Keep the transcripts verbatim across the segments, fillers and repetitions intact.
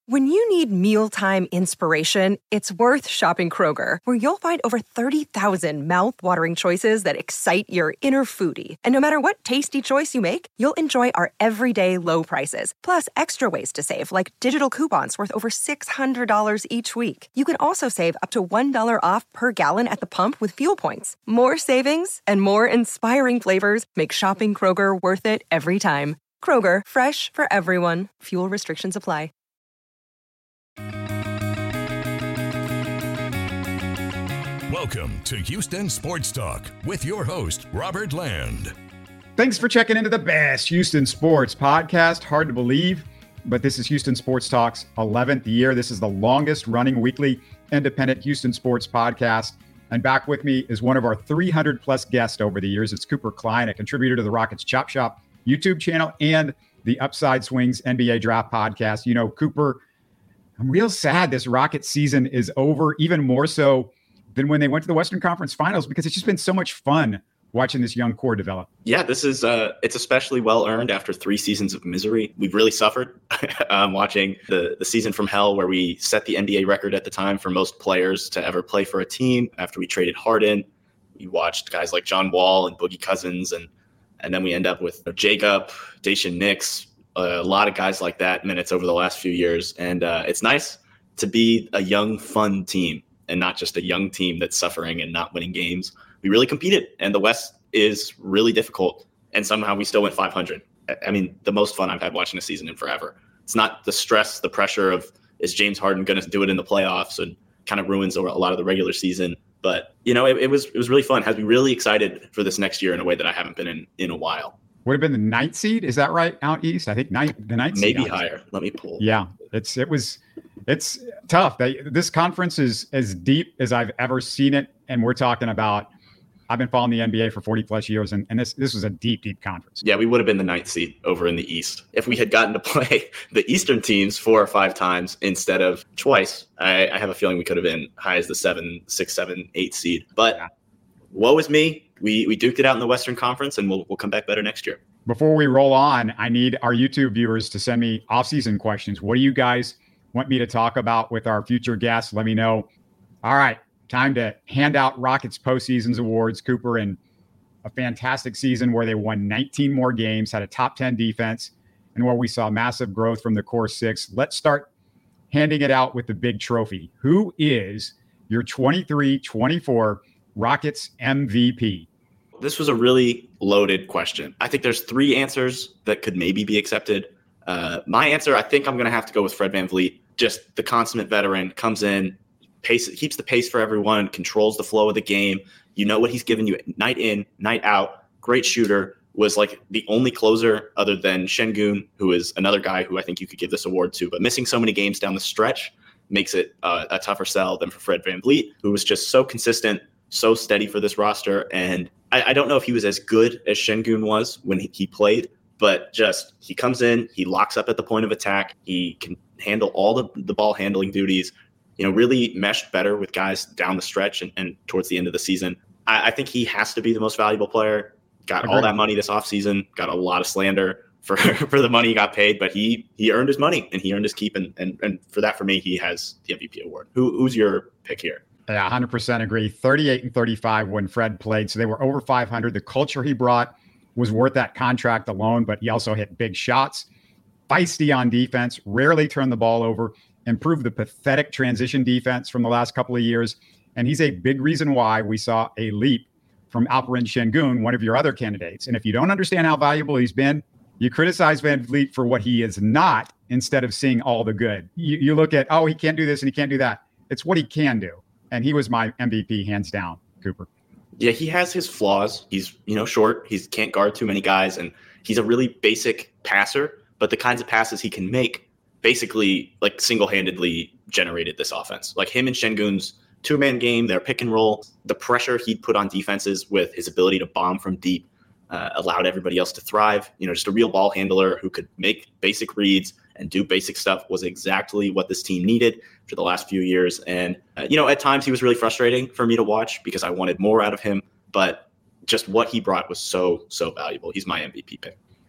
When you need mealtime inspiration, it's worth shopping Kroger, where you'll find over thirty thousand mouth-watering choices that excite your inner foodie. And no matter what tasty choice you make, you'll enjoy our everyday low prices, plus extra ways to save, like digital coupons worth over six hundred dollars each week. You can also save up to one dollar off per gallon at the pump with fuel points. More savings and more inspiring flavors make shopping Kroger worth it every time. Kroger, fresh for everyone. Fuel restrictions apply. Welcome to Houston Sports Talk with your host, Robert Land. Thanks for checking into the best Houston sports podcast. Hard to believe, but this is Houston Sports Talk's eleventh year. This is the longest running weekly independent Houston sports podcast. And back with me is one of our three hundred plus guests over the years. It's Cooper Klein, a contributor to the Rockets Chop Shop YouTube channel and the Upside Swings N B A Draft podcast. You know, Cooper, I'm real sad this Rockets season is over, even more so than when they went to the Western Conference Finals, because it's just been so much fun watching this young core develop. Yeah, this is uh, it's especially well earned after three seasons of misery. We've really suffered um, watching the, the season from hell, where we set the N B A record at the time for most players to ever play for a team. After we traded Harden, we watched guys like John Wall and Boogie Cousins, and and then we end up with Jacob, Daishen Nix, a lot of guys like that minutes over the last few years. And uh, it's nice to be a young, fun team, and not just a young team that's suffering and not winning games. We really competed, and the West is really difficult, and somehow we still went five hundred. I mean, the most fun I've had watching a season in forever. It's not the stress, the pressure of, is James Harden going to do it in the playoffs, and kind of ruins a lot of the regular season. But, you know, it, it was it was really fun. Has me really excited for this next year in a way that I haven't been in in a while. Would have been the ninth seed, is that right, out east? I think ninth, the ninth seed. Maybe higher. Let me pull. Yeah, it's it was it's tough. They, this conference is as deep as I've ever seen it, and we're talking about, I've been following the N B A for forty plus years, and, and this this was a deep, deep conference. Yeah, we would have been the ninth seed over in the East if we had gotten to play the Eastern teams four or five times instead of twice. I, I have a feeling we could have been high as the seven, six, seven, eight seed. But yeah. Woe is me. We we duked it out in the Western Conference, and we'll we'll come back better next year. Before we roll on, I need our YouTube viewers to send me off-season questions. What do you guys want me to talk about with our future guests? Let me know. All right, time to hand out Rockets postseasons awards. Cooper, in a fantastic season where they won nineteen more games, had a top ten defense, and where we saw massive growth from the core six. Let's start handing it out with the big trophy. Who is your twenty-three twenty-four Rockets M V P? This was a really loaded question. I think there's three answers that could maybe be accepted. Uh, my answer, I think I'm going to have to go with Fred VanVleet. Just the consummate veteran, comes in, pace, keeps the pace for everyone, controls the flow of the game. You know what he's given you night in, night out. Great shooter. Was like the only closer other than Şengün, who is another guy who I think you could give this award to. But missing so many games down the stretch makes it uh, a tougher sell than for Fred VanVleet, who was just so consistent, so steady for this roster. And I, I don't know if he was as good as Şengün was when he, he played, but just he comes in, he locks up at the point of attack. He can handle all the, the ball handling duties, you know, really meshed better with guys down the stretch and, and towards the end of the season. I, I think he has to be the most valuable player. Got Agreed. All that money this offseason, got a lot of slander for, for the money he got paid, but he he earned his money and he earned his keep. And, and, and for that, for me, he has the M V P award. Who, who's your pick here? Yeah, one hundred percent agree. thirty-eight and thirty-five when Fred played. So they were over five hundred. The culture he brought was worth that contract alone, but he also hit big shots. Feisty on defense, rarely turned the ball over, improved the pathetic transition defense from the last couple of years. And he's a big reason why we saw a leap from Alperen Şengün, one of your other candidates. And if you don't understand how valuable he's been, you criticize VanVleet for what he is not instead of seeing all the good. You, you look at, oh, he can't do this and he can't do that. It's what he can do. And he was my M V P, hands down, Cooper. Yeah, he has his flaws. He's, you know, short. He can't guard too many guys. And he's a really basic passer. But the kinds of passes he can make basically like single-handedly generated this offense. Like him and Şengün's two-man game, their pick and roll, the pressure he'd put on defenses with his ability to bomb from deep uh, allowed everybody else to thrive. You know, just a real ball handler who could make basic reads and do basic stuff was exactly what this team needed for the last few years. And, uh, you know, at times he was really frustrating for me to watch because I wanted more out of him, but just what he brought was so, so valuable. He's my M V P pick.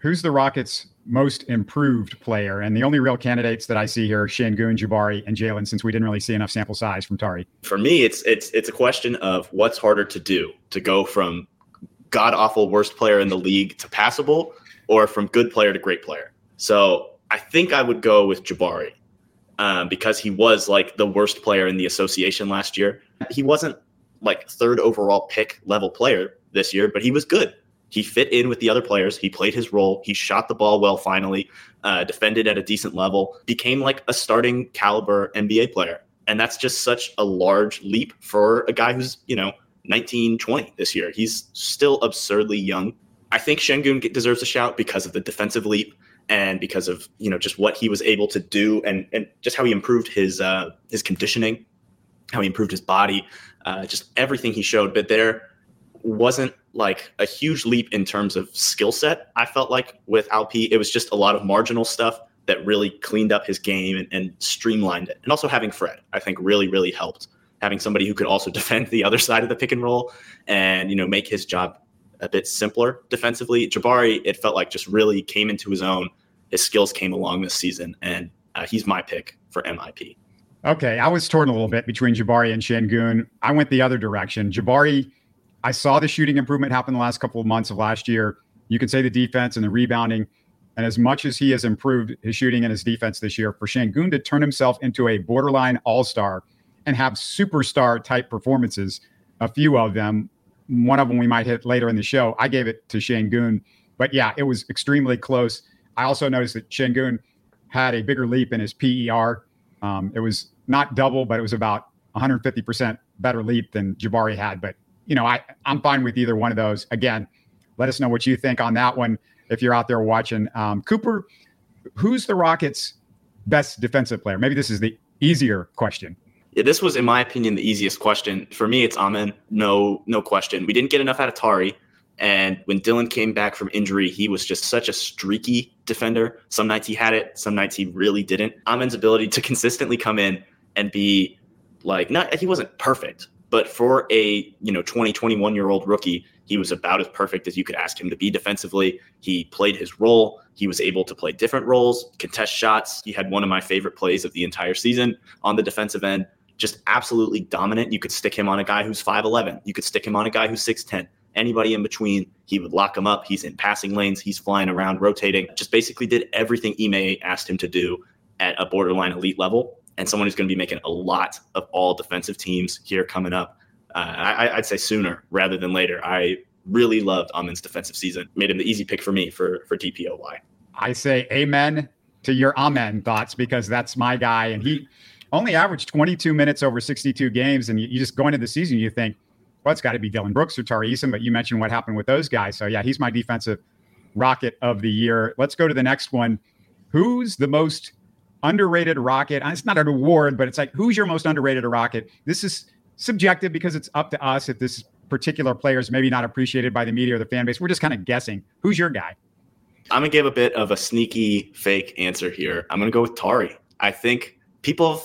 Who's the Rockets' most improved player? And the only real candidates that I see here are Şengün, Jabari, and Jalen, since we didn't really see enough sample size from Tari. For me, it's it's it's a question of what's harder to do, to go from god-awful worst player in the league to passable, or from good player to great player. So I think I would go with Jabari um, because he was like the worst player in the association last year. He wasn't like third overall pick level player this year, but he was good. He fit in with the other players. He played his role. He shot the ball well finally, uh, defended at a decent level, became like a starting caliber N B A player. And that's just such a large leap for a guy who's, you know, nineteen, twenty this year. He's still absurdly young. I think Şengün deserves a shout because of the defensive leap and because of, you know, just what he was able to do and, and just how he improved his uh, his conditioning, how he improved his body, uh, just everything he showed. But there wasn't like a huge leap in terms of skill set. I felt like with Alp, it was just a lot of marginal stuff that really cleaned up his game and, and streamlined it. And also having Fred, I think really, really helped. Having somebody who could also defend the other side of the pick and roll and, you know, make his job a bit simpler defensively. Jabari, it felt like just really came into his own. His skills came along this season, and uh, he's my pick for M I P. Okay, I was torn a little bit between Jabari and Şengün. I went the other direction. Jabari, I saw the shooting improvement happen the last couple of months of last year. You could say the defense and the rebounding. And as much as he has improved his shooting and his defense this year, for Şengün to turn himself into a borderline all-star and have superstar type performances, a few of them, one of them we might hit later in the show, I gave it to Şengün. But yeah, it was extremely close. I also noticed that Şengün had a bigger leap in his P E R. Um, it was not double, but it was about one hundred fifty percent better leap than Jabari had. But, you know, I, I'm fine with either one of those. Again, let us know what you think on that one if you're out there watching. Um, Cooper, who's the Rockets' best defensive player? Maybe this is the easier question. Yeah, this was, in my opinion, the easiest question. For me, it's Amen. No, no question. We didn't get enough out of Tari. And when Dillon came back from injury, he was just such a streaky defender. Some nights he had it, some nights he really didn't. Amen's ability to consistently come in and be like, not, he wasn't perfect, but for a, you know, twenty, twenty-one year old rookie, he was about as perfect as you could ask him to be defensively. He played his role. He was able to play different roles, contest shots. He had one of my favorite plays of the entire season on the defensive end. Just absolutely dominant. You could stick him on a guy who's five eleven. You could stick him on a guy who's six ten. Anybody in between, he would lock him up. He's in passing lanes. He's flying around, rotating. Just basically did everything Ime asked him to do at a borderline elite level. And someone who's going to be making a lot of all defensive teams here coming up. Uh, I, I'd say sooner rather than later. I really loved Amen's defensive season. Made him the easy pick for me for, for D P O Y. I say amen to your amen thoughts because that's my guy. And he only averaged twenty-two minutes over sixty-two games. And you, you just go into the season, you think, well, it's got to be Dillon Brooks or Tari Eason. But you mentioned what happened with those guys. So, yeah, he's my defensive Rocket of the year. Let's go to the next one. Who's the most underrated Rocket? It's not an award, but it's like, who's your most underrated Rocket? This is subjective because it's up to us if this particular player is maybe not appreciated by the media or the fan base. We're just kind of guessing. Who's your guy? I'm going to give a bit of a sneaky fake answer here. I'm going to go with Tari. I think people,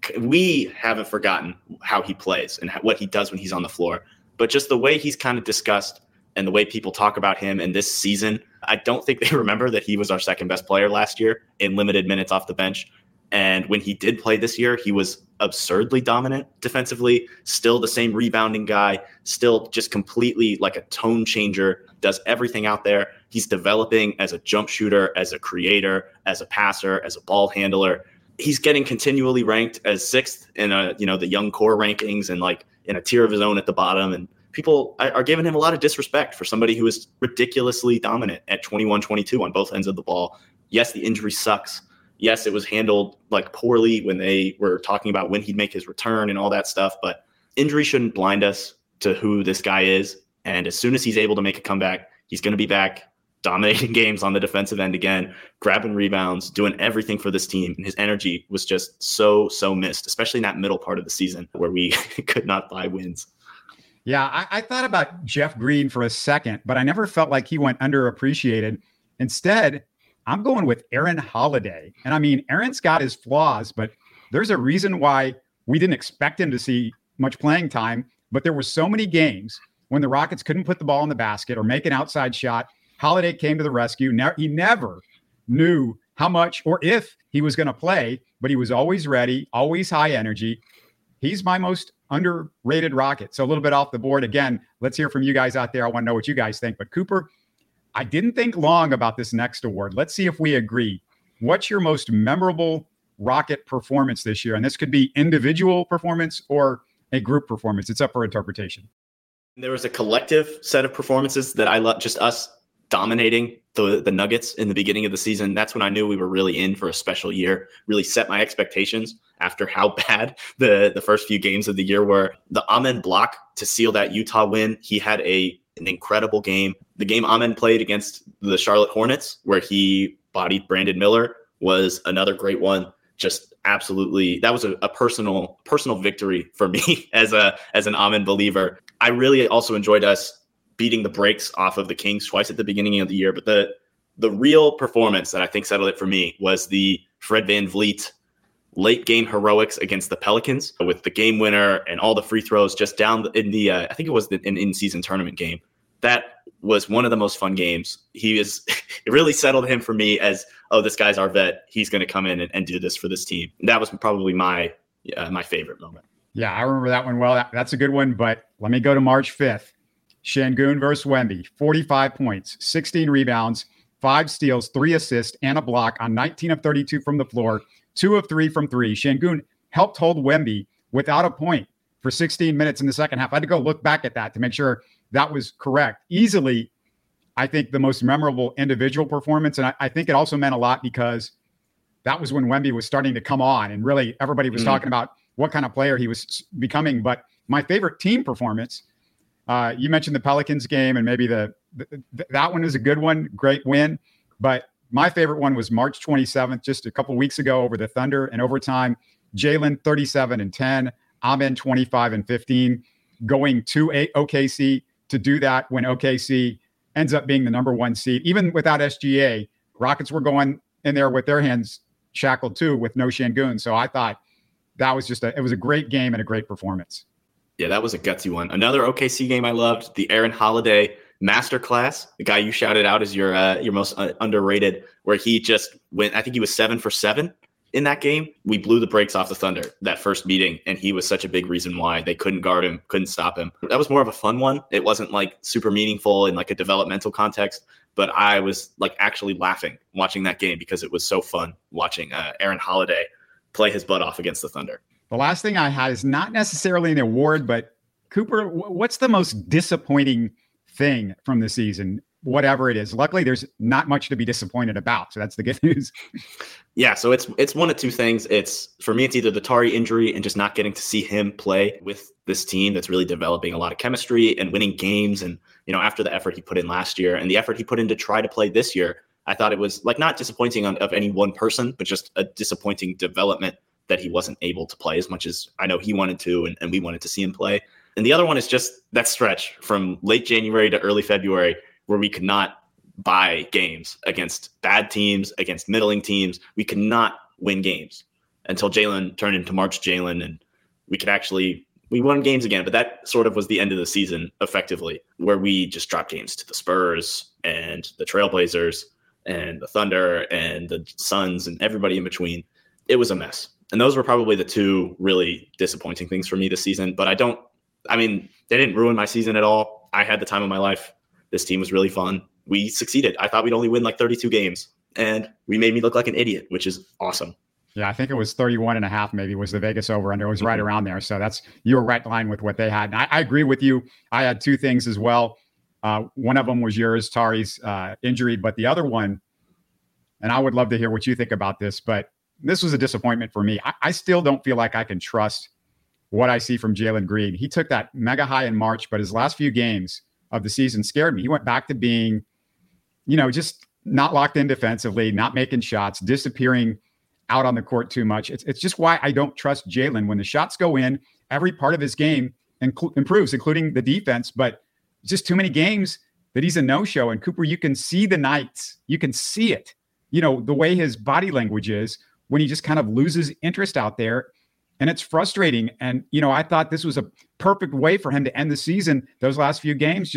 we haven't forgotten how he plays and what he does when he's on the floor. But just the way he's kind of discussed and the way people talk about him in this season, I don't think they remember that he was our second best player last year in limited minutes off the bench. And when he did play this year, he was absurdly dominant defensively, still the same rebounding guy, still just completely like a tone changer, does everything out there. He's developing as a jump shooter, as a creator, as a passer, as a ball handler. He's getting continually ranked as sixth in a, you know, the young core rankings and like in a tier of his own at the bottom. And people are giving him a lot of disrespect for somebody who is ridiculously dominant at twenty-one, twenty-two on both ends of the ball. Yes, the injury sucks. Yes, it was handled like poorly when they were talking about when he'd make his return and all that stuff, but injury shouldn't blind us to who this guy is. And as soon as he's able to make a comeback, he's going to be back dominating games on the defensive end again, grabbing rebounds, doing everything for this team. And his energy was just so, so missed, especially in that middle part of the season where we could not buy wins. Yeah, I, I thought about Jeff Green for a second, but I never felt like he went underappreciated. Instead, I'm going with Aaron Holiday. And I mean, Aaron's got his flaws, but there's a reason why we didn't expect him to see much playing time. But there were so many games when the Rockets couldn't put the ball in the basket or make an outside shot. Holiday came to the rescue. Now, he never knew how much or if he was going to play, but he was always ready, always high energy. He's my most underrated Rocket. So a little bit off the board. Again, let's hear from you guys out there. I want to know what you guys think. But Cooper, I didn't think long about this next award. Let's see if we agree. What's your most memorable Rocket performance this year? And this could be individual performance or a group performance. It's up for interpretation. There was a collective set of performances that I love, just us dominating the, the Nuggets in the beginning of the season. That's when I knew we were really in for a special year, really set my expectations after how bad the, the first few games of the year were. The Amen block to seal that Utah win. He had a an incredible game. The game Amen played against the Charlotte Hornets, where he bodied Brandon Miller, was another great one. Just absolutely, that was a, a personal personal victory for me as a as an Amen believer. I really also enjoyed us beating the brakes off of the Kings twice at the beginning of the year. But the the real performance that I think settled it for me was the Fred VanVleet late game heroics against the Pelicans with the game winner and all the free throws just down in the, uh, I think it was the, an in-season tournament game. That was one of the most fun games. He is, it really settled him for me as, oh, this guy's our vet. He's going to come in and, and do this for this team. That was probably my, uh, my favorite moment. Yeah, I remember that one well. That, that's a good one. But let me go to March fifth. Şengün versus Wemby, forty-five points, sixteen rebounds, five steals, three assists, and a block on nineteen of thirty-two from the floor, two of three from three. Şengün helped hold Wemby without a point for sixteen minutes in the second half. I had to go look back at that to make sure that was correct. Easily, I think, the most memorable individual performance. And I, I think it also meant a lot because that was when Wemby was starting to come on and really everybody was mm-hmm. talking about what kind of player he was becoming. But my favorite team performance, Uh, you mentioned the Pelicans game, and maybe the, the, the that one is a good one, great win. But my favorite one was March twenty-seventh, just a couple weeks ago over the Thunder in overtime. Jalen thirty-seven and ten, Amen twenty-five and fifteen, going to a O K C to do that when O K C ends up being the number one seed. Even without S G A, Rockets were going in there with their hands shackled too, with no Şengün. So I thought that was just a it was a great game and a great performance. Yeah, that was a gutsy one. Another O K C game I loved, the Aaron Holiday masterclass, the guy you shouted out as your uh, your most uh, underrated, where he just went, I think he was seven for seven in that game. We blew the brakes off the Thunder that first meeting, and he was such a big reason why they couldn't guard him, couldn't stop him. That was more of a fun one. It wasn't like super meaningful in like a developmental context, but I was like actually laughing watching that game because it was so fun watching uh, Aaron Holiday play his butt off against the Thunder. The last thing I had is not necessarily an award, but Cooper, what's the most disappointing thing from the season? Whatever it is. Luckily, there's not much to be disappointed about. So that's the good news. Yeah, so it's it's one of two things. It's for me, it's either the Tari injury and just not getting to see him play with this team that's really developing a lot of chemistry and winning games. And, you know, after the effort he put in last year and the effort he put in to try to play this year, I thought it was like not disappointing on, of any one person, but just a disappointing development that he wasn't able to play as much as I know he wanted to, and, and we wanted to see him play. And the other one is just that stretch from late January to early February where we could not buy games against bad teams, against middling teams. We could not win games until Jalen turned into March Jalen, and we could actually, we won games again, but that sort of was the end of the season effectively, where we just dropped games to the Spurs and the Trailblazers and the Thunder and the Suns and everybody in between. It was a mess. And those were probably the two really disappointing things for me this season. But I don't, I mean, they didn't ruin my season at all. I had the time of my life. This team was really fun. We succeeded. I thought we'd only win like thirty-two games, and we made me look like an idiot, which is awesome. Yeah, I think it was thirty-one and a half maybe was the Vegas over under. It was mm-hmm. right around there. So that's, you were right in line with what they had. And I, I agree with you. I had two things as well. Uh, one of them was yours, Tari's uh, injury, but the other one, and I would love to hear what you think about this, but this was a disappointment for me. I, I still don't feel like I can trust what I see from Jalen Green. He took that mega high in March, but his last few games of the season scared me. He went back to being, you know, just not locked in defensively, not making shots, disappearing out on the court too much. It's it's just why I don't trust Jalen. When the shots go in, every part of his game inc- improves, including the defense, but just too many games that he's a no-show. And Cooper, you can see the nights. You can see it, you know, the way his body language is when he just kind of loses interest out there. And it's frustrating. And, you know, I thought this was a perfect way for him to end the season. Those last few games, just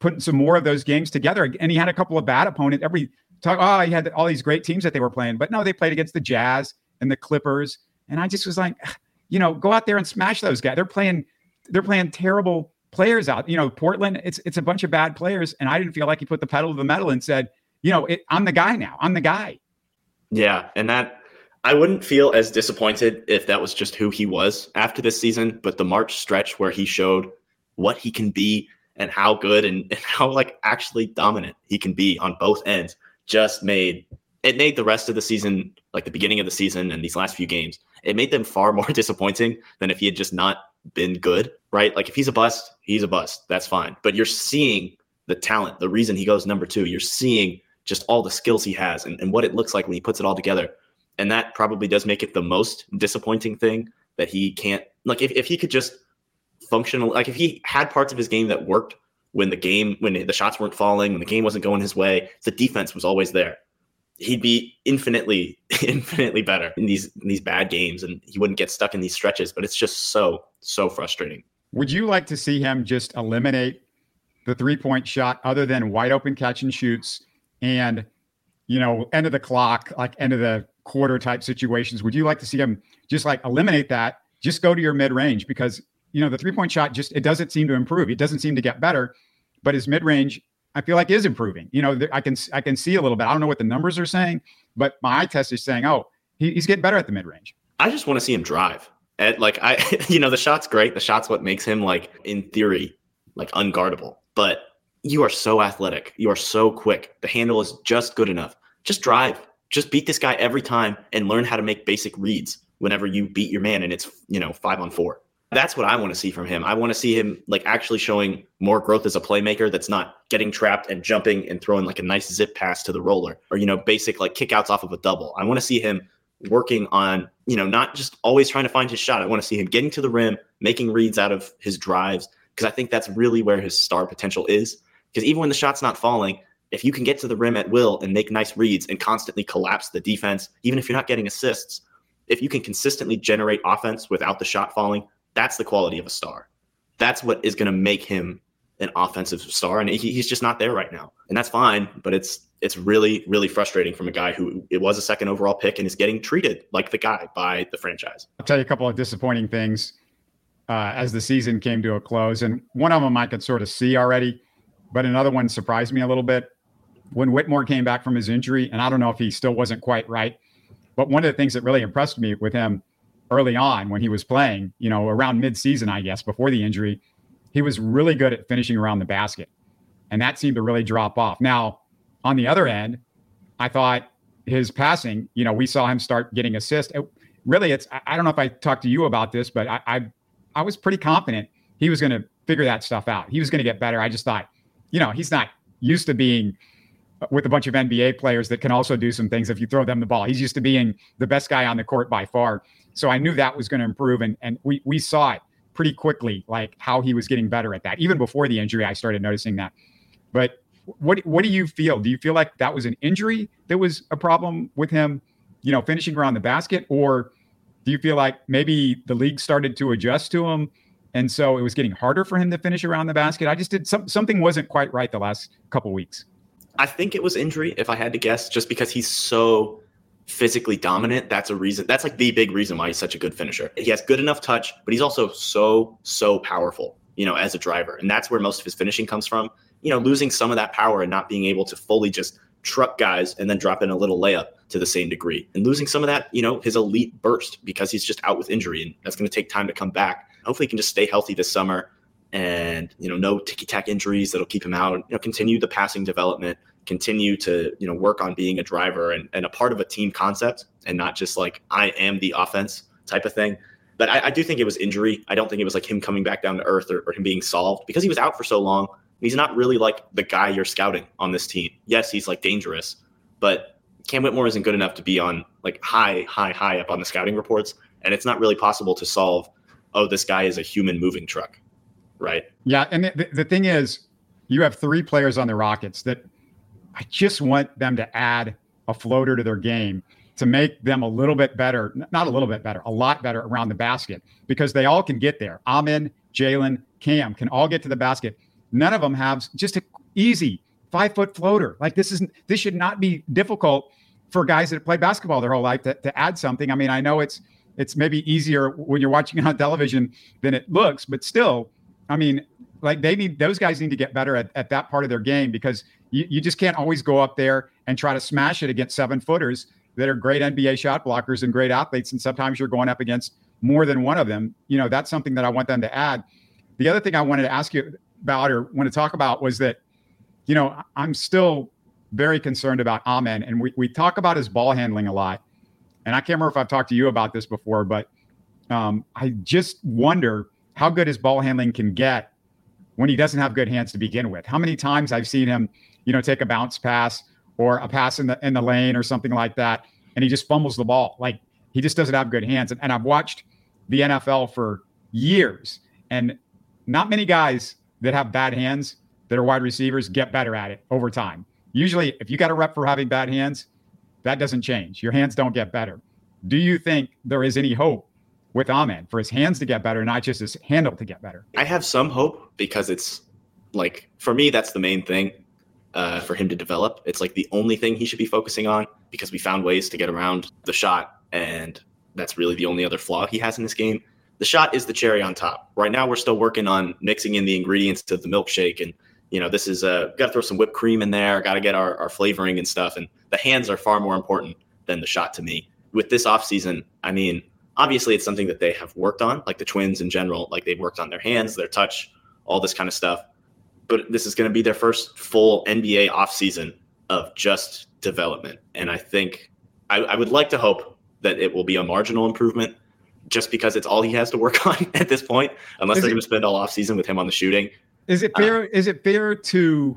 putting some more of those games together. And he had a couple of bad opponents. Every talk, oh, he had all these great teams that they were playing, but no, they played against the Jazz and the Clippers. And I just was like, you know, go out there and smash those guys. They're playing, they're playing terrible players out. You know, Portland, it's it's a bunch of bad players. And I didn't feel like he put the pedal to the metal and said, you know, it, I'm the guy now. I'm the guy. Yeah. And that, I wouldn't feel as disappointed if that was just who he was after this season, but the March stretch where he showed what he can be and how good and, and how like actually dominant he can be on both ends just made it made the rest of the season, like the beginning of the season and these last few games, it made them far more disappointing than if he had just not been good, right? Like if he's a bust, he's a bust. That's fine. But you're seeing the talent, the reason he goes number two, you're seeing just all the skills he has and, and what it looks like when he puts it all together. And that probably does make it the most disappointing thing that he can't, like if, if he could just functional, like if he had parts of his game that worked when the game, when the shots weren't falling, when the game wasn't going his way, the defense was always there. He'd be infinitely, infinitely better in these, in these bad games and he wouldn't get stuck in these stretches, but it's just so, so frustrating. Would you like to see him just eliminate the three-point shot other than wide open catch and shoots and, you know, end of the clock, like end of the quarter type situations? Would you like to see him just like eliminate that, just go to your mid-range? Because, you know, the three-point shot just, it doesn't seem to improve. It doesn't seem to get better, but his mid-range, I feel like is improving. You know, I can, I can see a little bit. I don't know what the numbers are saying, but my eye test is saying, oh, he, he's getting better at the mid-range. I just want to see him drive. And like, I, you know, the shot's great. The shot's what makes him like, in theory, like unguardable, but you are so athletic. You are so quick. The handle is just good enough. Just drive. Just beat this guy every time and learn how to make basic reads whenever you beat your man and it's, you know, five on four. That's what I want to see from him. I want to see him like actually showing more growth as a playmaker that's not getting trapped and jumping and throwing like a nice zip pass to the roller or, you know, basic like kickouts off of a double. I want to see him working on, you know, not just always trying to find his shot. I want to see him getting to the rim, making reads out of his drives, because I think that's really where his star potential is. Because even when the shot's not falling, if you can get to the rim at will and make nice reads and constantly collapse the defense, even if you're not getting assists, if you can consistently generate offense without the shot falling, that's the quality of a star. That's what is going to make him an offensive star. And he, he's just not there right now. And that's fine, but it's it's really, really frustrating from a guy who it was a second overall pick and is getting treated like the guy by the franchise. I'll tell you a couple of disappointing things uh, as the season came to a close. And one of them I could sort of see already, but another one surprised me a little bit. When Whitmore came back from his injury, and I don't know if he still wasn't quite right, but one of the things that really impressed me with him early on when he was playing, you know, around mid-season, I guess, before the injury, he was really good at finishing around the basket. And that seemed to really drop off. Now, on the other end, I thought his passing, you know, we saw him start getting assists. It, really, it's, I don't know if I talked to you about this, but I, I, I was pretty confident he was going to figure that stuff out. He was going to get better. I just thought, you know, he's not used to being with a bunch of N B A players that can also do some things if you throw them the ball. He's used to being the best guy on the court by far. So I knew that was going to improve. And, and we, we saw it pretty quickly, like how he was getting better at that. Even before the injury, I started noticing that. But what, what do you feel? Do you feel like that was an injury that was a problem with him, you know, finishing around the basket? Or do you feel like maybe the league started to adjust to him and so it was getting harder for him to finish around the basket? I just did some, something wasn't quite right the last couple of weeks. I think it was injury, if I had to guess, just because he's so physically dominant. That's a reason. That's like the big reason why he's such a good finisher. He has good enough touch, but he's also so, so powerful, you know, as a driver. And that's where most of his finishing comes from. You know, losing some of that power and not being able to fully just truck guys and then drop in a little layup to the same degree. And losing some of that, you know, his elite burst because he's just out with injury. And that's going to take time to come back. Hopefully he can just stay healthy this summer. And, you know, no ticky-tack injuries that'll keep him out, you know, continue the passing development, continue to, you know, work on being a driver and, and a part of a team concept and not just like, I am the offense type of thing. But I, I do think it was injury. I don't think it was like him coming back down to earth or, or him being solved because he was out for so long. He's not really like the guy you're scouting on this team. Yes, he's like dangerous, but Cam Whitmore isn't good enough to be on like high, high, high up on the scouting reports. And it's not really possible to solve, oh, this guy is a human moving truck. Right. Yeah. And the, the thing is, you have three players on the Rockets that I just want them to add a floater to their game to make them a little bit better, not a little bit better, a lot better around the basket, because they all can get there. Amen, Jalen, Cam can all get to the basket. none of them have just an easy five foot floater. Like this isn't, this should not be difficult for guys that play basketball their whole life to, to add something. I mean, I know it's, it's maybe easier when you're watching it on television than it looks, but still, I mean, like they need, those guys need to get better at, at that part of their game, because you, you just can't always go up there and try to smash it against seven footers that are great N B A shot blockers and great athletes. And sometimes you're going up against more than one of them. You know, that's something that I want them to add. The other thing I wanted to ask you about or want to talk about was that, you know, I'm still very concerned about Amen. And we, we talk about his ball handling a lot. And I can't remember if I've talked to you about this before, but um, I just wonder how good his ball handling can get when he doesn't have good hands to begin with. How many times I've seen him, you know, take a bounce pass or a pass in the in the lane or something like that, and he just fumbles the ball. Like he just doesn't have good hands. And, and I've watched the N F L for years, and not many guys that have bad hands that are wide receivers get better at it over time. Usually, if you got a rep for having bad hands, that doesn't change. Your hands don't get better. Do you think there is any hope with Amen for his hands to get better, not just his handle to get better? I have some hope, because it's like, for me, that's the main thing uh, for him to develop. It's like the only thing he should be focusing on, because we found ways to get around the shot, and that's really the only other flaw he has in this game. The shot is the cherry on top. Right now, we're still working on mixing in the ingredients to the milkshake, and you know, this is uh, got to throw some whipped cream in there, got to get our, our flavoring and stuff. And the hands are far more important than the shot to me. With this offseason, I mean, obviously it's something that they have worked on, like the Twins in general, like they've worked on their hands, their touch, all this kind of stuff. But this is going to be their first full N B A offseason of just development. And I think I, I would like to hope that it will be a marginal improvement, just because it's all he has to work on at this point, unless is they're going to spend all offseason with him on the shooting. Is it fair? Uh, is it fair to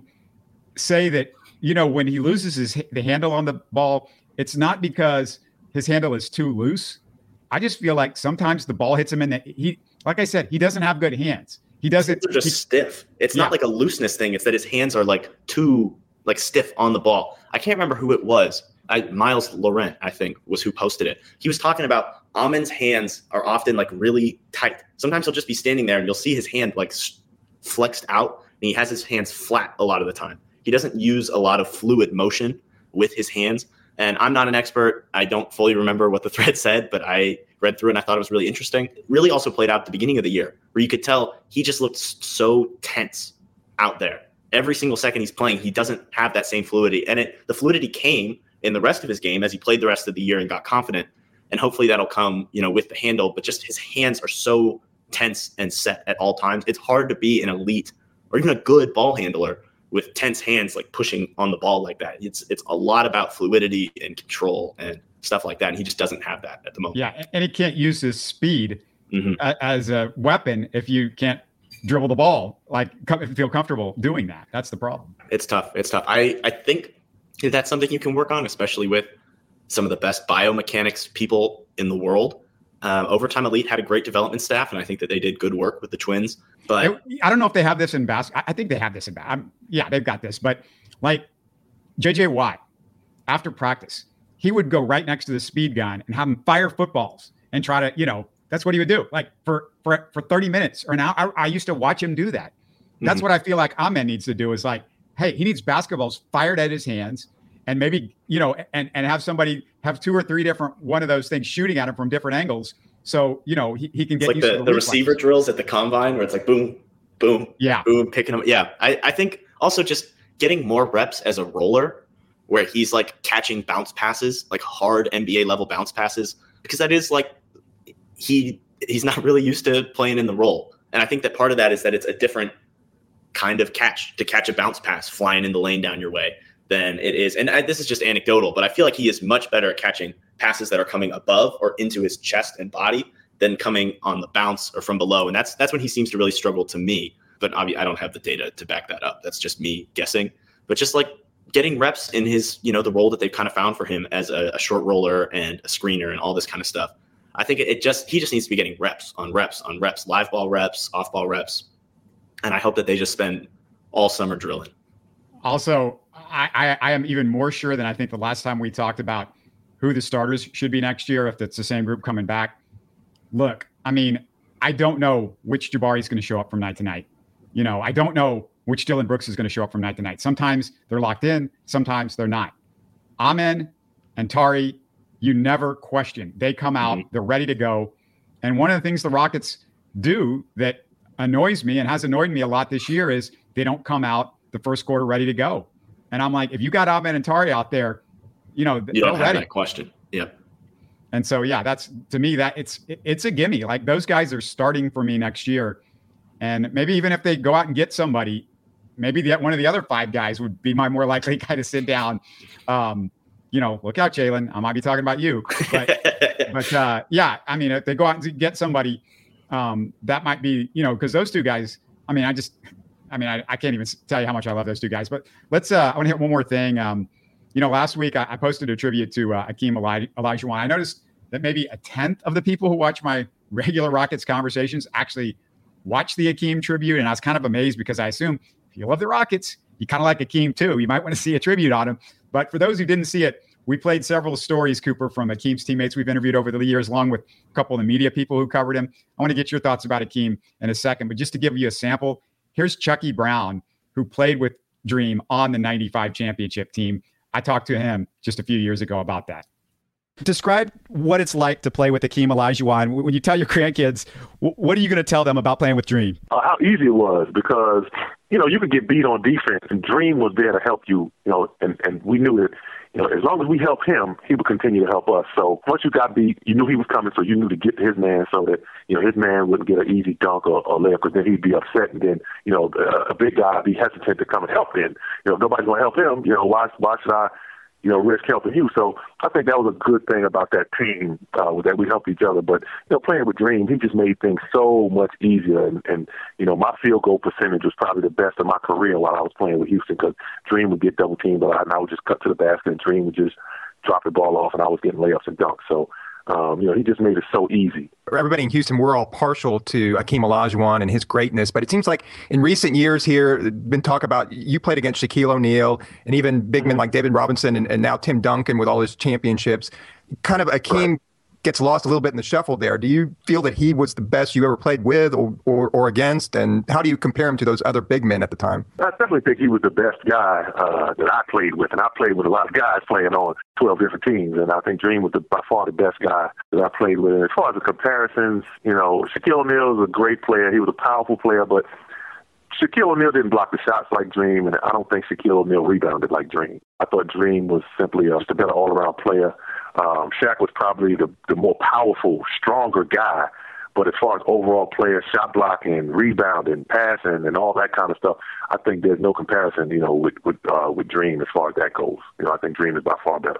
say that, you know, when he loses his the handle on the ball, it's not because his handle is too loose? I just feel like sometimes the ball hits him in the he. Like I said, he doesn't have good hands. He doesn't. They're just he, stiff. It's yeah. not like a looseness thing. It's that his hands are like too like stiff on the ball. I can't remember who it was. I, Miles Laurent, I think, was who posted it. He was talking about Amen's hands are often like really tight. Sometimes he'll just be standing there and you'll see his hand like flexed out, and he has his hands flat a lot of the time. He doesn't use a lot of fluid motion with his hands. And I'm not an expert. I don't fully remember what the thread said, but I read through it and I thought it was really interesting. It really also played out at the beginning of the year, where you could tell he just looked so tense out there. Every single second he's playing, he doesn't have that same fluidity. And it, the fluidity came in the rest of his game as he played the rest of the year and got confident. And hopefully that'll come, you know, with the handle, but just his hands are so tense and set at all times. It's hard to be an elite or even a good ball handler with tense hands, like pushing on the ball like that. It's it's a lot about fluidity and control and stuff like that. And he just doesn't have that at the moment. Yeah, and he can't use his speed mm-hmm. a, as a weapon if you can't dribble the ball, like feel comfortable doing that. That's the problem. It's tough. It's tough. I, I think that's something you can work on, especially with some of the best biomechanics people in the world. Um, Overtime Elite had a great development staff, and I think that they did good work with the Twins. But I don't know if they have this in basketball. I think they have this in basketball. Yeah, they've got this. But like J J Watt, after practice, he would go right next to the speed gun and have him fire footballs and try to, you know, that's what he would do. Like for for for thirty minutes or an hour. I, I used to watch him do that. That's mm-hmm. what I feel like Amen needs to do, is like, hey, he needs basketballs fired at his hands, and maybe, you know, and, and have somebody have two or three different one of those things shooting at him from different angles. So, you know, he, he can get it's like used the, to the, the receiver reflexes. drills at the combine where it's like boom, boom, yeah, boom, picking them. Yeah, I, I think also just getting more reps as a roller where he's like catching bounce passes, like hard N B A level bounce passes, because that is like he he's not really used to playing in the role. And I think that part of that is that it's a different kind of catch to catch a bounce pass flying in the lane down your way than it is. And I, this is just anecdotal, but I feel like he is much better at catching passes that are coming above or into his chest and body than coming on the bounce or from below. And that's that's when he seems to really struggle to me. But obviously, I don't have the data to back that up. That's just me guessing. But just like getting reps in his, you know, the role that they've kind of found for him as a, a short roller and a screener and all this kind of stuff. I think it, it just he just needs to be getting reps on reps on reps, live ball reps, off ball reps. And I hope that they just spend all summer drilling. Also, I, I, I am even more sure than I think the last time we talked about who the starters should be next year, if it's the same group coming back. Look, I mean, I don't know which Jabari is going to show up from night to night. You know, I don't know which Dylan Brooks is going to show up from night to night. Sometimes they're locked in, sometimes they're not. Amen and Tari, you never question. They come out, mm-hmm. they're ready to go. And one of the things the Rockets do that annoys me and has annoyed me a lot this year is they don't come out the first quarter ready to go. And I'm like, if you got Amen and Tari out there, you know, you don't have ready. that question. Yep. And so, yeah, that's to me that it's it's a gimme. Like those guys are starting for me next year. And maybe even if they go out and get somebody, maybe the, one of the other five guys would be my more likely guy to sit down. Um, you know, look out, Jalen. I might be talking about you. But, but uh, yeah, I mean, if they go out and get somebody, um, that might be, you know, because those two guys, I mean, I just, I mean, I, I can't even tell you how much I love those two guys. But let's, uh, I want to hit one more thing. Um, you know, last week I, I posted a tribute to uh, Hakeem Eli- Olajuwon. I noticed that maybe a tenth of the people who watch my regular Rockets conversations actually watch the Hakeem tribute. And I was kind of amazed because I assume if you love the Rockets, you kind of like Hakeem too. You might want to see a tribute on him. But for those who didn't see it, we played several stories, Cooper, from Hakeem's teammates we've interviewed over the years, along with a couple of the media people who covered him. I want to get your thoughts about Hakeem in a second. But just to give you a sample, here's Chucky Brown, who played with Dream on the ninety-five championship team. I talked to him just a few years ago about that. Describe what it's like to play with Hakeem Olajuwon. When you tell your grandkids, what are you going to tell them about playing with Dream? Uh, how easy it was because, you know, you could get beat on defense, and Dream was there to help you, you know, and, and we knew that, you know, as long as we helped him, he would continue to help us. So once you got beat, you knew he was coming, so you knew to get to his man so that, you know, his man wouldn't get an easy dunk or, or layup because then he'd be upset, and then, you know, a, a big guy would be hesitant to come and help then. You know, if nobody's going to help him, you know, why, why should I, you know, risk helping you? So I think that was a good thing about that team, uh, that we helped each other. But, you know, playing with Dream, he just made things so much easier. And, and, you know, my field goal percentage was probably the best of my career while I was playing with Houston because Dream would get double teamed, but I, and I would just cut to the basket, and Dream would just drop the ball off, and I was getting layups and dunks. So, um, you know, he just made it so easy. Everybody in Houston, we're all partial to Hakeem Olajuwon and his greatness, but it seems like in recent years here, been talk about you played against Shaquille O'Neal and even big men like David Robinson and, and now Tim Duncan with all his championships. Kind of Hakeem right. gets lost a little bit in the shuffle there. Do you feel that he was the best you ever played with or, or, or against? And how do you compare him to those other big men at the time? I definitely think he was the best guy uh, that I played with. And I played with a lot of guys playing on twelve different teams. And I think Dream was the, by far the best guy that I played with. And as far as the comparisons, you know, Shaquille O'Neal was a great player. He was a powerful player, but Shaquille O'Neal didn't block the shots like Dream. And I don't think Shaquille O'Neal rebounded like Dream. I thought Dream was simply a, just a better all-around player. Um, Shaq was probably the, the more powerful, stronger guy. But as far as overall player, shot blocking, rebounding, passing, and all that kind of stuff, I think there's no comparison, you know, with with, uh, with Dream as far as that goes. You know, I think Dream is by far better.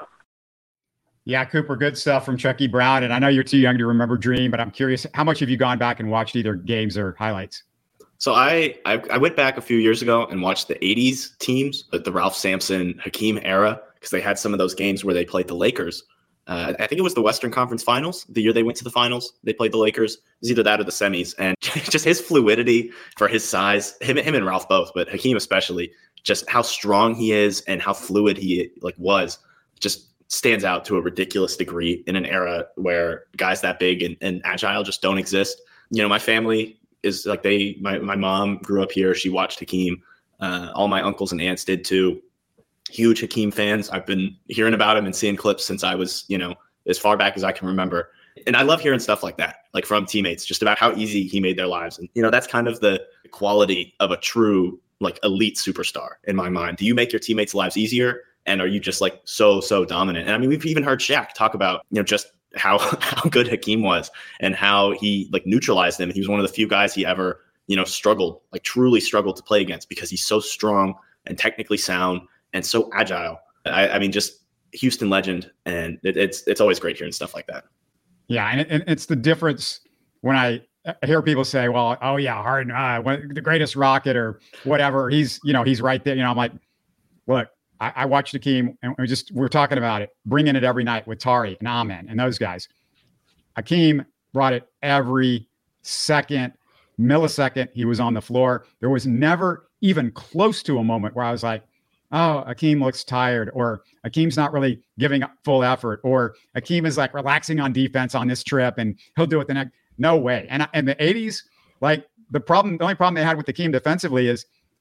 Yeah, Cooper, good stuff from Chucky Brown. And I know you're too young to remember Dream, but I'm curious, how much have you gone back and watched either games or highlights? So I, I I went back a few years ago and watched the eighties teams, the Ralph Sampson, Hakeem era, because they had some of those games where they played the Lakers. Uh, I think it was the Western Conference Finals, the year they went to the finals. They played the Lakers. It was either that or the semis. And just his fluidity for his size, him, him and Ralph both, but Hakeem especially, just how strong he is and how fluid he like was, just stands out to a ridiculous degree in an era where guys that big and, and agile just don't exist. You know, my family is like they, my, my mom grew up here. She watched Hakeem. Uh, all my uncles and aunts did too. Huge Hakeem fans. I've been hearing about him and seeing clips since I was, you know, as far back as I can remember. And I love hearing stuff like that, like from teammates, just about how easy he made their lives. And, you know, that's kind of the quality of a true, like, elite superstar in my mind. Do you make your teammates' lives easier? And are you just like so, so dominant? And I mean, we've even heard Shaq talk about, you know, just how, how good Hakeem was and how he like neutralized him. He was one of the few guys he ever, you know, struggled, like truly struggled to play against because he's so strong and technically sound and so agile. I, I mean, just Houston legend. And it, it's it's always great hearing stuff like that. Yeah, and, it, and it's the difference when I hear people say, well, oh, yeah, Harden, uh, when, the greatest Rocket or whatever, he's, you know, he's right there. You know, I'm like, look, I, I watched Hakeem, and we just, we're talking about it, bringing it every night with Tari and Amen and those guys. Hakeem brought it every second, millisecond he was on the floor. There was never even close to a moment where I was like, oh, Hakeem looks tired, or Hakeem's not really giving full effort, or Hakeem is like relaxing on defense on this trip and he'll do it the next. No way. And in the eighties, like the problem, the only problem they had with Hakeem defensively is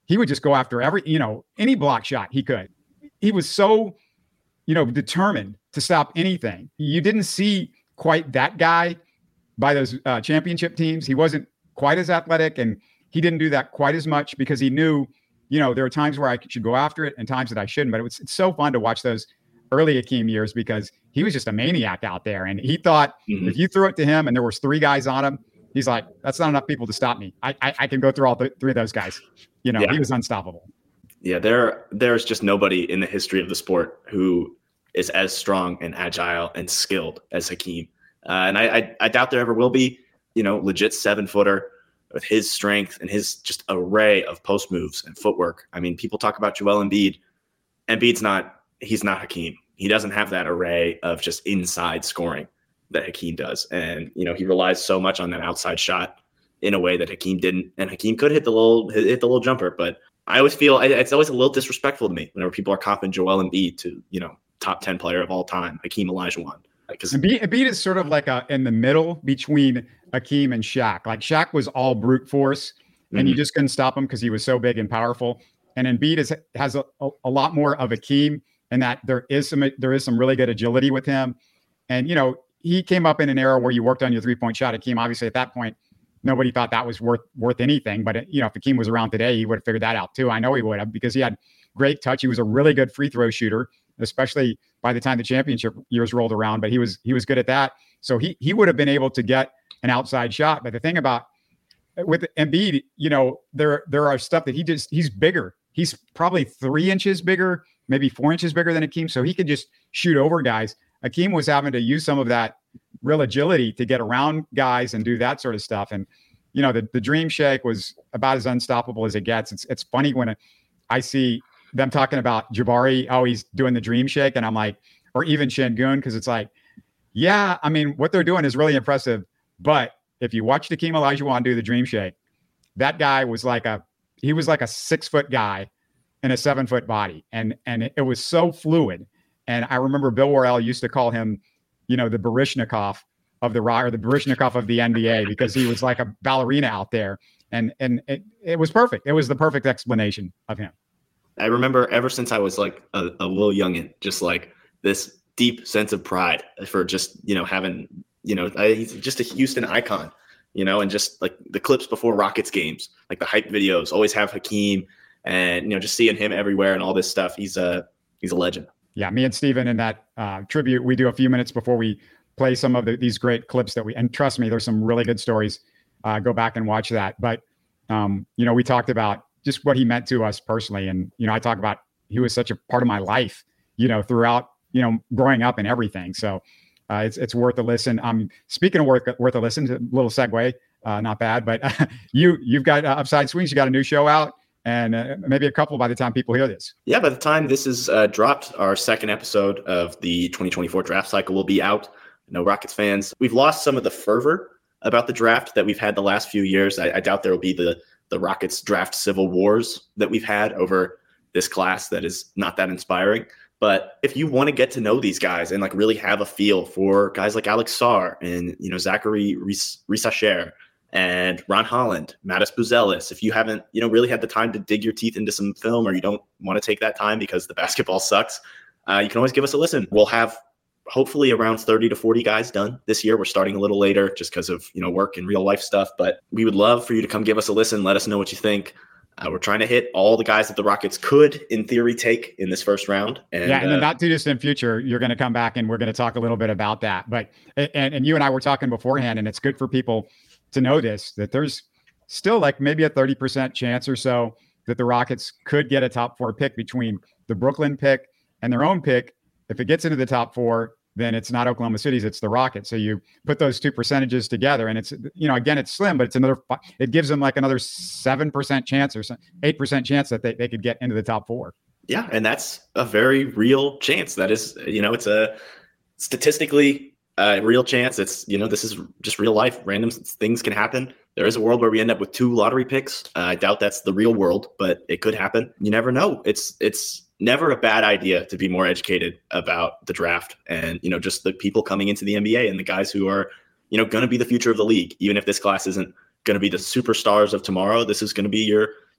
he would just go after every, you know, any block shot he could. He was so, you know, determined to stop anything. You didn't see quite that guy by those uh, championship teams. He wasn't quite as athletic, and he didn't do that quite as much because he knew, you know, there are times where I should go after it and times that I shouldn't. But it was, it's so fun to watch those early Akeem years because he was just a maniac out there. And he thought mm-hmm. if you threw it to him and there was three guys on him, he's like, that's not enough people to stop me. I I, I can go through all th- three of those guys. You know, yeah. He was unstoppable. Yeah, there there's just nobody in the history of the sport who is as strong and agile and skilled as Hakeem. Uh, and I, I I doubt there ever will be, you know, legit seven footer with his strength and his just array of post moves and footwork. I mean, people talk about Joel Embiid. Embiid's not, he's not Hakeem. He doesn't have that array of just inside scoring that Hakeem does. And, you know, he relies so much on that outside shot in a way that Hakeem didn't. And Hakeem could hit the little, hit the little jumper, but I always feel it's always a little disrespectful to me whenever people are copping Joel Embiid to, you know, top ten player of all time, Hakeem Olajuwon. Because Embiid, Embiid is sort of like a in the middle between Hakeem and Shaq. Like Shaq was all brute force, and mm-hmm. you just couldn't stop him because he was so big and powerful. And Embiid is, has a, a, a lot more of Hakeem, and that there is some there is some really good agility with him. And you know, he came up in an era where you worked on your three point shot. Hakeem, obviously, at that point, nobody thought that was worth worth anything. But it, you know, if Hakeem was around today, he would have figured that out too. I know he would have because he had great touch. He was a really good free throw shooter, especially by the time the championship years rolled around, but he was, he was good at that. So he, he would have been able to get an outside shot. But the thing about with Embiid, you know, there, there are stuff that he just, he's bigger. He's probably three inches bigger, maybe four inches bigger than Hakeem. So he could just shoot over guys. Hakeem was having to use some of that real agility to get around guys and do that sort of stuff. And, you know, the, the dream shake was about as unstoppable as it gets. It's, it's funny when I see them talking about Jabari, oh, he's doing the dream shake. And I'm like, or even Şengün, because it's like, yeah, I mean, what they're doing is really impressive. But if you watch Hakeem Olajuwon do the dream shake, that guy was like a, he was like a six foot guy in a seven foot body. And, and it, it was so fluid. And I remember Bill Worrell used to call him, you know, the Baryshnikov of the Rock or the Baryshnikov of the N B A because he was like a ballerina out there. And, and it, it was perfect. It was the perfect explanation of him. I remember ever since I was like a, a little youngin, just like this deep sense of pride for just, you know, having, you know, I, he's just a Houston icon, you know, and just like the clips before Rockets games, like the hype videos always have Hakeem and, you know, just seeing him everywhere and all this stuff. He's a, he's a legend. Yeah. Me and Steven in that uh, tribute, we do a few minutes before we play some of the, these great clips that we, and trust me, there's some really good stories. Uh, go back and watch that. But, um, you know, we talked about just what he meant to us personally. And, you know, I talk about, he was such a part of my life, you know, throughout, you know, growing up and everything. So uh, it's, it's worth a listen. Um, speaking of worth, worth a listen, a little segue, uh, not bad, but uh, you, you've got uh, Upside Swings, you got a new show out and uh, maybe a couple by the time people hear this. Yeah. By the time this is uh, dropped, our second episode of the twenty twenty-four draft cycle will be out. No Rockets fans, we've lost some of the fervor about the draft that we've had the last few years. I, I doubt there will be the, the Rockets draft civil wars that we've had over this class that is not that inspiring. But if you want to get to know these guys and like really have a feel for guys like Alex Sarr and, you know, Zachary Risacher and Ron Holland, Mattis Buzelis, if you haven't, you know, really had the time to dig your teeth into some film or you don't want to take that time because the basketball sucks, uh, you can always give us a listen. We'll have hopefully around thirty to forty guys done this year. We're starting a little later just because of, you know, work and real life stuff, but we would love for you to come give us a listen. Let us know what you think. Uh, we're trying to hit all the guys that the Rockets could in theory take in this first round. And, yeah. And uh, in not too distant future, you're going to come back and we're going to talk a little bit about that. But, and, and you and I were talking beforehand, and it's good for people to know this, that there's still like maybe a thirty percent chance or so that the Rockets could get a top four pick between the Brooklyn pick and their own pick. If it gets into the top four, then it's not Oklahoma City's, it's the Rockets. So you put those two percentages together and it's, you know, again, it's slim, but it's another, it gives them like another seven percent chance or eight percent chance that they, they could get into the top four. Yeah. And that's a very real chance. That is, you know, it's a statistically uh, real chance. It's, you know, this is just real life. Random things can happen. There is a world where we end up with two lottery picks. Uh, I doubt that's the real world, but it could happen. You never know. It's, it's, never a bad idea to be more educated about the draft and, you know, just the people coming into the N B A and the guys who are, you know, going to be the future of the league. Even if this class isn't going to be the superstars of tomorrow, this is going to be your,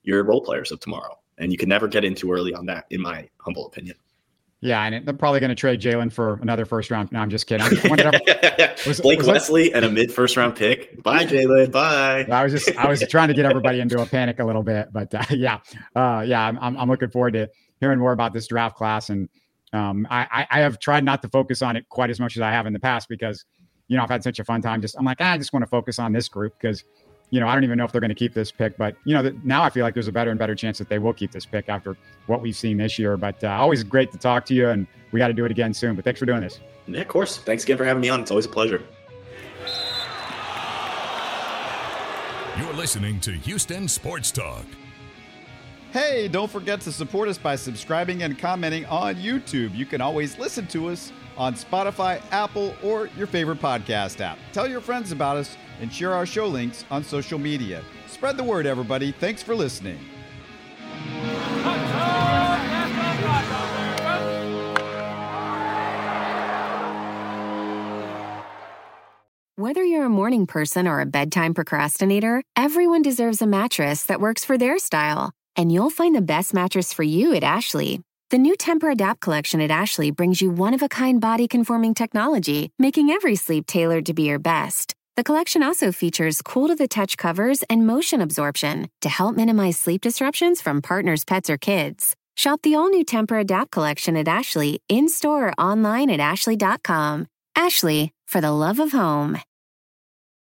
your role players of tomorrow. And you can never get in too early on that, in my humble opinion. Yeah, and they're probably going to trade Jalen for another first round. No, I'm just kidding. I was, Blake was Wesley that, and a mid first round pick. Bye, Jalen. Bye. I was just I was trying to get everybody into a panic a little bit, but uh, yeah, uh, yeah, I'm I'm looking forward to hearing more about this draft class. And um, I I have tried not to focus on it quite as much as I have in the past because you know I've had such a fun time. Just I'm like ah, I just want to focus on this group because you know I don't even know if they're going to keep this pick, but you know that now I feel like there's a better and better chance that they will keep this pick after what we've seen this year. But uh, always great to talk to you, and we got to do it again soon. But thanks for doing this. Yeah, of course. Thanks again for having me on. It's always a pleasure. You're listening to Houston Sports Talk. Hey, don't forget to support us by subscribing and commenting on YouTube. You can always listen to us on Spotify, Apple, or your favorite podcast app. Tell your friends about us and share our show links on social media. Spread the word, everybody. Thanks for listening. Whether you're a morning person or a bedtime procrastinator, everyone deserves a mattress that works for their style. And you'll find the best mattress for you at Ashley. The new Tempur-Adapt collection at Ashley brings you one-of-a-kind body-conforming technology, making every sleep tailored to be your best. The collection also features cool-to-the-touch covers and motion absorption to help minimize sleep disruptions from partners, pets, or kids. Shop the all-new Tempur-Adapt collection at Ashley, in-store or online at ashley dot com. Ashley, for the love of home.